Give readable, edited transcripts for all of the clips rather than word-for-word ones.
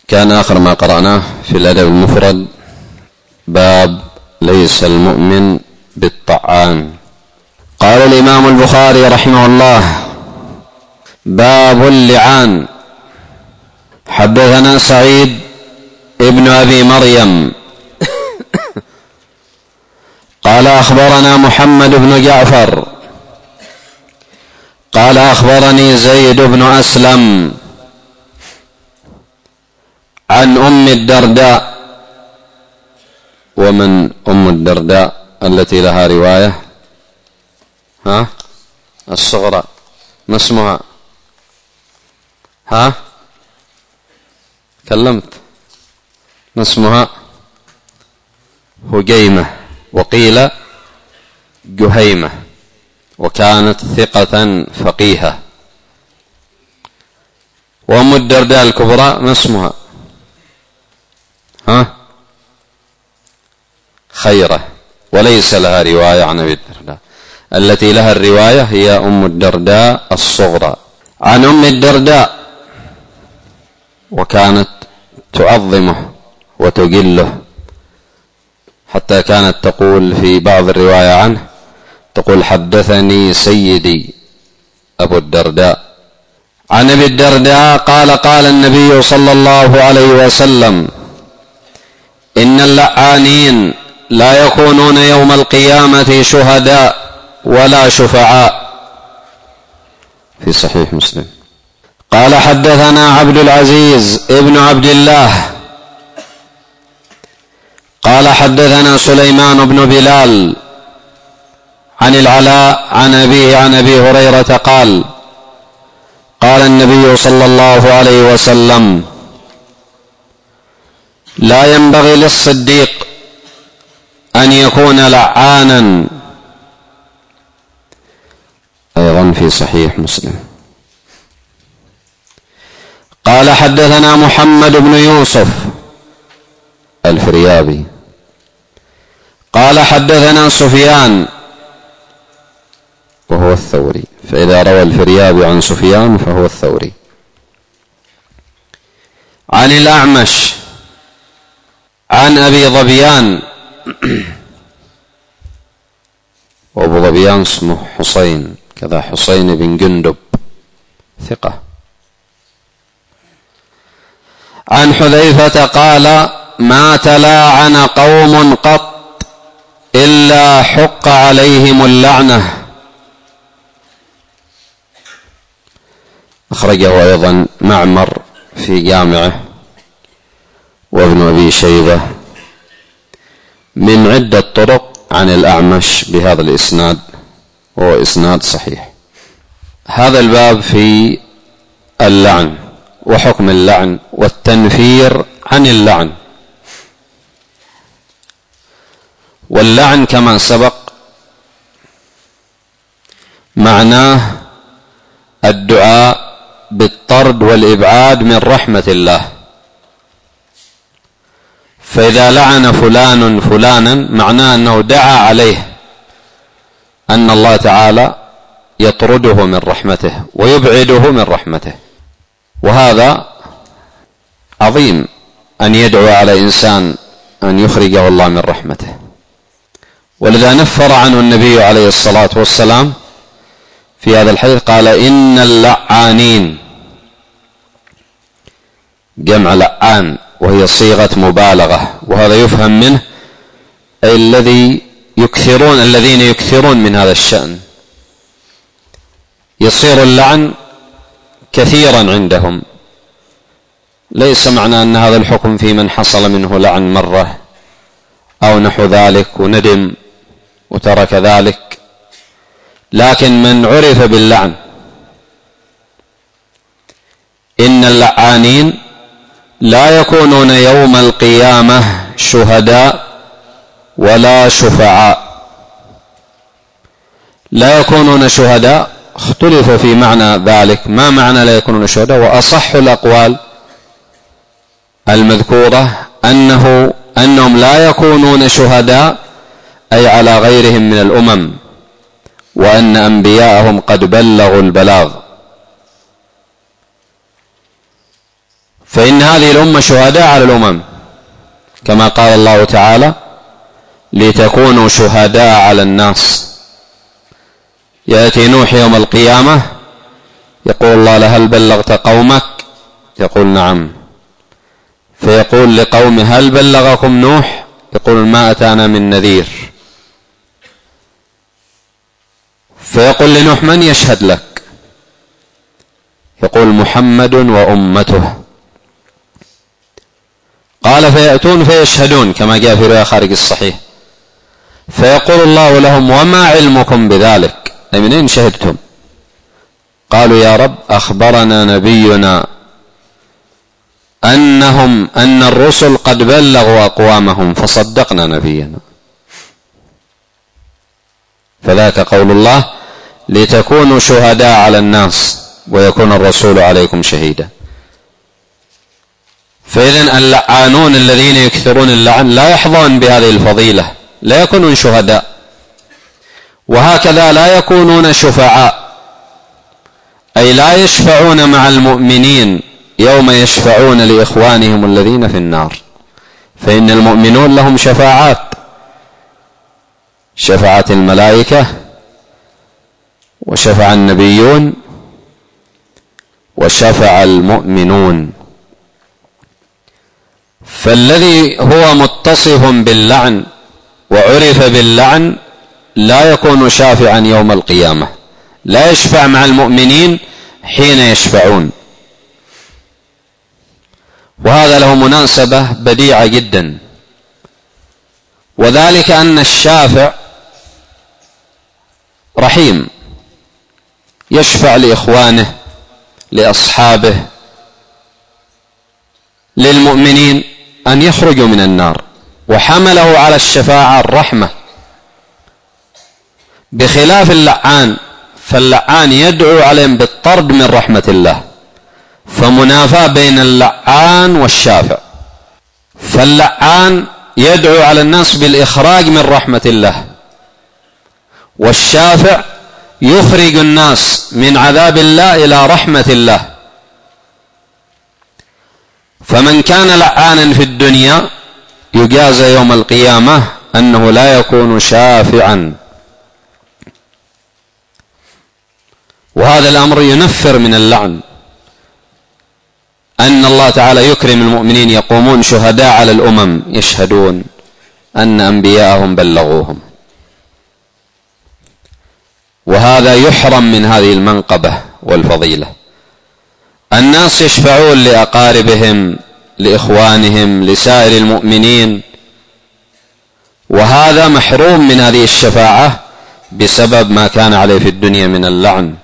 كان آخر ما قرأناه في الأدب المفرد باب ليس المؤمن بالطعان. قال الإمام البخاري رحمه الله: باب اللعان. حدثنا سعيد ابن أبي مريم قال أخبرنا محمد بن جعفر قال أخبرني زيد بن أسلم عن أم الدرداء. ومن أم الدرداء التي لها رواية؟ الصغرى، ما اسمها؟ كلمت، ما اسمها؟ هجيمة، وقيل جهيمة، وكانت ثقة فقيهة. وأم الدرداء الكبرى ما اسمها؟ خيرة، وليس لها رواية عن أبي الدرداء. التي لها الرواية هي أم الدرداء الصغرى عن أم الدرداء، وكانت تعظمه وتجله، حتى كانت تقول في بعض الرواية عنه، تقول: حدثني سيدي أبو الدرداء عن أبي الدرداء قال: قال النبي صلى الله عليه وسلم: إن اللعانين لا يكونون يوم القيامة شهداء ولا شفعاء. في صحيح مسلم. قال: حدثنا عبد العزيز ابن عبد الله قال: حدثنا سليمان بن بلال عن العلاء عن أبيه عن أبي هريرة قال: قال النبي صلى الله عليه وسلم: لا ينبغي للصديق أن يكون لعانا. أيضا في صحيح مسلم. قال: حدثنا محمد بن يوسف الفريابي قال: حدثنا سفيان وهو الثوري، فإذا روى الفريابي عن سفيان فهو الثوري، عن الأعمش عن أبي ظبيان. وأبو ظبيان اسمه حسين، كذا حسين بن جندب ثقة. عن حذيفة قال: ما تلاعن قوم قط إلا حق عليهم اللعنة. أخرجه أيضا معمر في جامعه وابن أبي شيبة من عدة طرق عن الأعمش بهذا الإسناد، وهو إسناد صحيح. هذا الباب في اللعن وحكم اللعن والتنفير عن اللعن. واللعن كما سبق معناه الدعاء بالطرد والإبعاد من رحمة الله. فإذا لعن فلان فلانا معناه أنه دعا عليه أن الله تعالى يطرده من رحمته ويبعده من رحمته، وهذا عظيم أن يدعو على إنسان أن يخرجه الله من رحمته. ولذا نفر عنه النبي عليه الصلاة والسلام في هذا الحديث، قال: إن اللعانين، جمع لعان وهي صيغة مبالغة، وهذا يفهم منه أي الذين يكثرون من هذا الشأن، يصير اللعن كثيرا عندهم. ليس معنى أن هذا الحكم في من حصل منه لعن مرة أو نحو ذلك وندم وترك ذلك، لكن من عرف باللعن. إن اللعانين لا يكونون يوم القيامة شهداء ولا شفعاء. لا يكونون شهداء، اختلف في معنى ذلك، ما معنى لا يكونون شهداء؟ وأصح الأقوال المذكورة أنهم لا يكونون شهداء أي على غيرهم من الأمم، وأن أنبياءهم قد بلغوا البلاغ، فإن هذه الأمة شهداء على الأمم، كما قال الله تعالى: لتكونوا شهداء على الناس. يأتي نوح يوم القيامة يقول الله له: هل بلغت قومك؟ يقول: نعم. فيقول لقومه: هل بلغكم نوح؟ يقول: ما أتانا من نذير. فيقول لنوح: من يشهد لك؟ يقول: محمد وأمته. قال: فيأتون فيشهدون، كما جاء في رواية خارج الصحيح. فيقول الله لهم: وما علمكم بذلك؟ من أين شهدتم؟ قالوا: يا رب، أخبرنا نبينا أن الرسل قد بلغوا أقوامهم فصدقنا نبينا. فذاك قول الله: لتكونوا شهداء على الناس ويكون الرسول عليكم شهيدا. فإذن اللعانون الذين يكثرون اللعن لا يحظون بهذه الفضيلة، لا يكونون شهداء، وهكذا لا يكونون شفعاء، أي لا يشفعون مع المؤمنين يوم يشفعون لإخوانهم الذين في النار. فإن المؤمنون لهم شفاعات: شفاعة الملائكة، وشفع النبيون، وشفع المؤمنون. فالذي هو متصف باللعن وعرف باللعن لا يكون شافعا يوم القيامة، لا يشفع مع المؤمنين حين يشفعون. وهذا له مناسبة بديعة جدا، وذلك أن الشافع رحيم، يشفع لإخوانه، لأصحابه، للمؤمنين أن يخرجوا من النار، وحمله على الشفاعة الرحمة، بخلاف اللعان، فاللعان يدعو عليهم بالطرد من رحمة الله، فمنافاة بين اللعان والشافع. فاللعان يدعو على الناس بالإخراج من رحمة الله، والشافع يخرج الناس من عذاب الله إلى رحمة الله. فمن كان لعانا في الدنيا يجازى يوم القيامة أنه لا يكون شافعا. وهذا الأمر ينفر من اللعن، أن الله تعالى يكرم المؤمنين يقومون شهداء على الأمم، يشهدون أن أنبياءهم بلغوهم، وهذا يحرم من هذه المنقبة والفضيلة. الناس يشفعون لأقاربهم، لإخوانهم، لسائر المؤمنين، وهذا محروم من هذه الشفاعة بسبب ما كان عليه في الدنيا من اللعن.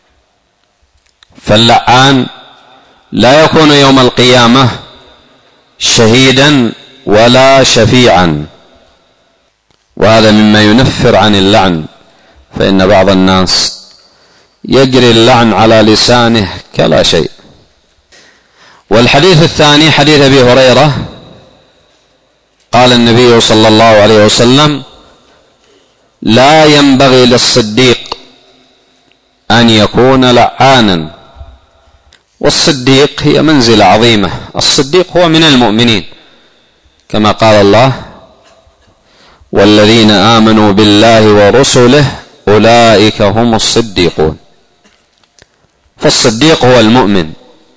فاللعان لا يكون يوم القيامة شهيدا ولا شفيعا، وهذا مما ينفر عن اللعن. فإن بعض الناس يجري اللعن على لسانه كلا شيء. والحديث الثاني حديث أبي هريرة قال النبي صلى الله عليه وسلم: لا ينبغي للصديق أن يكون لعانا. والصديق هي منزلة عظيمة، الصديق هو من المؤمنين، كما قال الله: والذين آمنوا بالله ورسله أولئك هم الصديقون. فالصديق هو المؤمن،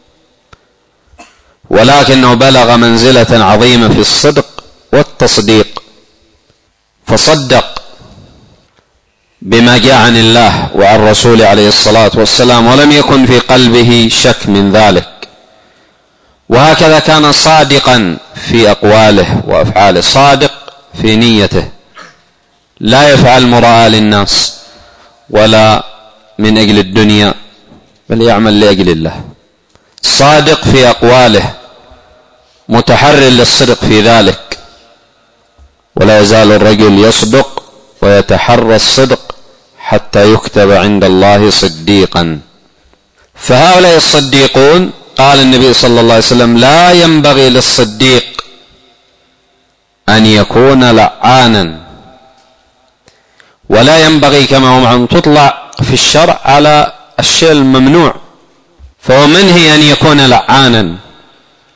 ولكنه بلغ منزلة عظيمة في الصدق والتصديق، فصدق بما جاء عن الله وعن رسوله عليه الصلاة والسلام، ولم يكن في قلبه شك من ذلك. وهكذا كان صادقا في أقواله وأفعاله، صادق في نيته، لا يفعل مراء للناس ولا من أجل الدنيا، بل يعمل لأجل الله. صادق في أقواله، متحرر للصدق في ذلك. ولا يزال الرجل يصدق ويتحرى الصدق حتى يكتب عند الله صديقا. فهؤلاء الصديقون قال النبي صلى الله عليه وسلم: لا ينبغي للصديق أن يكون لعانا، ولا ينبغي كما هو معلوم تطلع في الشرع على الشيء الممنوع، فهو منهي أن يكون لعانا.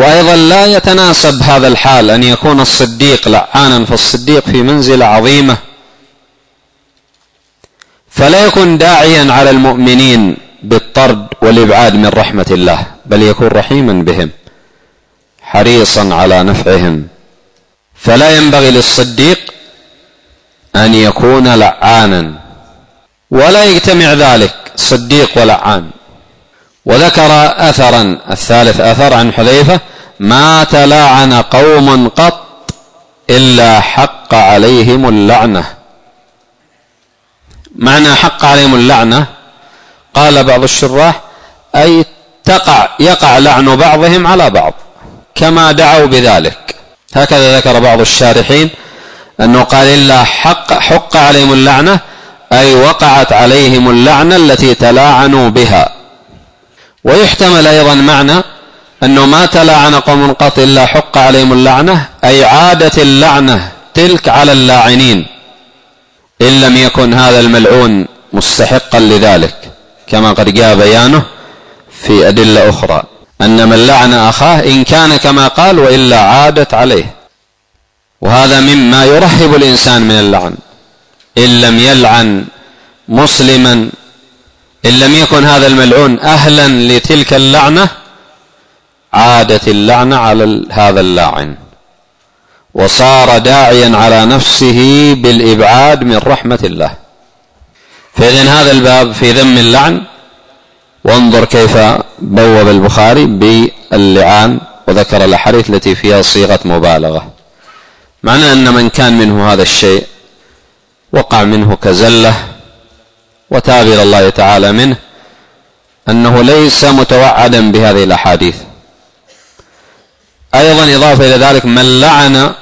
وأيضا لا يتناسب هذا الحال أن يكون الصديق لعانا، فالصديق في منزلة عظيمة، فلا يكون داعيا على المؤمنين بالطرد والإبعاد من رحمة الله، بل يكون رحيما بهم حريصا على نفعهم. فلا ينبغي للصديق أن يكون لعانا، ولا يجتمع ذلك صديق ولعان. وذكر أثرا، الثالث أثر عن حذيفة: ما تلاعن قوم قط إلا حق عليهم اللعنة. معنى حق عليهم اللعنة قال بعض الشراح أي يقع لعن بعضهم على بعض كما دعوا بذلك. هكذا ذكر بعض الشارحين أنه قال إلا حق عليهم اللعنة أي وقعت عليهم اللعنة التي تلاعنوا بها. ويحتمل أيضا معنى أنه ما تلاعن قوم قط إلا حق عليهم اللعنة أي عادت اللعنة تلك على اللاعنين إن لم يكن هذا الملعون مستحقا لذلك، كما قد جاء بيانه في أدلة أخرى أن من لعن أخاه إن كان كما قال وإلا عادت عليه. وهذا مما يرهب الإنسان من اللعن. إن لم يلعن مسلما، إن لم يكن هذا الملعون أهلا لتلك اللعنة، عادت اللعنة على هذا اللاعن وصار داعيا على نفسه بالإبعاد من رحمة الله. فإذن هذا الباب في ذم اللعن. وانظر كيف بوب البخاري باللعان وذكر الأحاديث التي فيها صيغة مبالغة، معنى أن من كان منه هذا الشيء وقع منه كزلة وتاب إلى الله تعالى منه أنه ليس متوعدا بهذه الأحاديث. أيضا إضافة إلى ذلك من لعن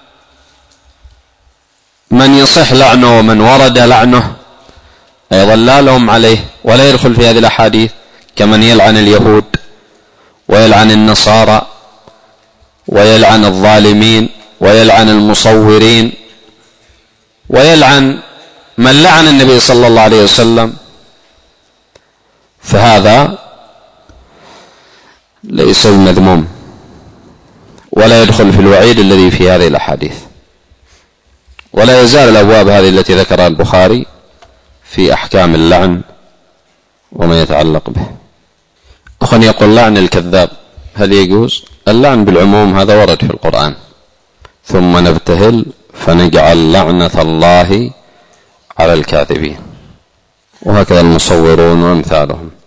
من يصح لعنه ومن ورد لعنه أيضا لا لوم عليه ولا يدخل في هذه الأحاديث، كمن يلعن اليهود ويلعن النصارى ويلعن الظالمين ويلعن المصورين ويلعن من لعن النبي صلى الله عليه وسلم، فهذا ليس بمذموم ولا يدخل في الوعيد الذي في هذه الأحاديث. ولا يزال الأبواب هذه التي ذكرها البخاري في أحكام اللعن وما يتعلق به. أخوان يقول لعن الكذاب هل يجوز؟ اللعن بالعموم هذا ورد في القرآن: ثم نبتهل فنجعل لعنة الله على الكاذبين، وهكذا المصورون وأمثالهم.